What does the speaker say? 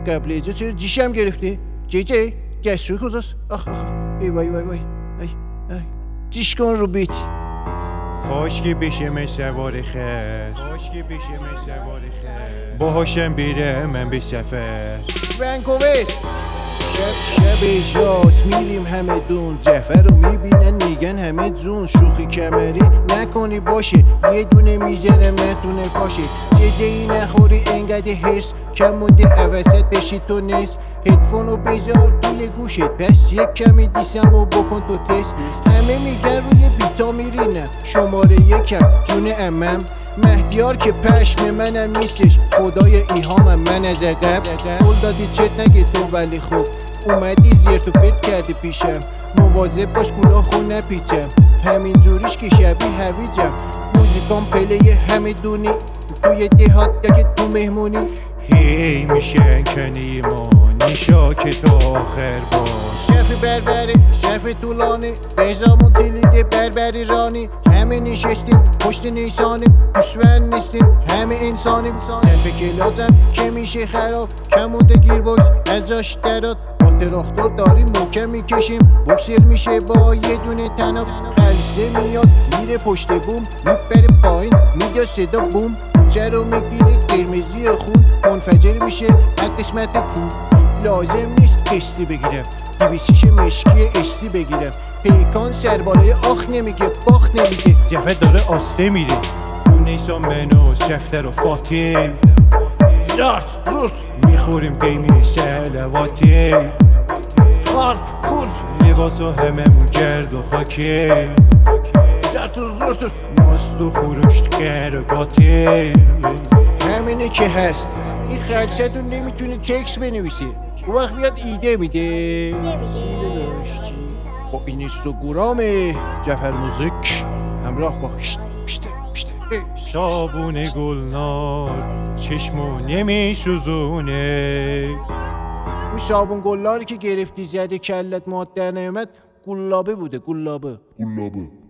قبل چرا جیشم گرفته؟ جی گشتروی کجاست؟ آخ ای وای ای جیش کن رو بیت. کاشکی بشه مثل خیر باهاشم بیره من به سفر. ونکوور شب جاز میریم همه دون، جعفر رو میبینن میگن همه جون. شوخی کمری نکنی باشه، یه دونه میزنم نتونه پاشه. جی نخوری انقدر هرس کم مونده عوضت بشی تو نیست. هدفون رو بذار توی گوشت، پس یک کمی دیسم و بکن تو تست. همه میگن روی بیتا میرینم، شماره یکم جون امم. مهدیار که پشم منم نیستش، خدای ایهامم من از عقب. قول دادی چت نگه تو ولی خوب اومدی زیر تو پت کردی پیشم. مواظب باش گناهو نپیچم، همین جوریش که شبیه هویجم. موزیکام پلی همه دونی، توی دهات که تو مهمونی. هی میشن کنی ما نیشا که تا آخر باش. شف بربری شف طولانی، بزامون تلیده بربری رانی. همه نشستیم پشت نیسانی، دوستون نیستیم همه انسانیم. صرف کلازم که میشه خراب، کمونده گیر باکس ازش درات. با تراختور داریم محکم میکشیم، بوکسر میشه با یه دونه تناب. خلصه میاد میره پشت بوم، میبره پایین میگه صدا بوم. کوچه رو میگیره قرمزی خون، منفجر میشه هر قسمت پول. لازم نیست قسطی بگیرم، 206 مشکی استی بگیرم. پیکان سربالای آخ نمیگه باخ نمیگه، جفت داره آسته میره. تو نیسان منو سفتر و فاتیم زارت زورت میخوریم قیمی سلواتی. خارب کور لباس و هممون گرد و خاکی. زارت و زورت ماست و خورشت گرگاتی. همینه که هست. این خلصتون نمیتونه تکس بنویسه، اون وقت بیاد ایده میده. با اینستاگرام جعفر موزیک همراه با صابون گلنار چشمو نمیسوزونه. اون صابون گلاری که گرفتی زده کلت مادر نیامد، گلابه بوده گلابه.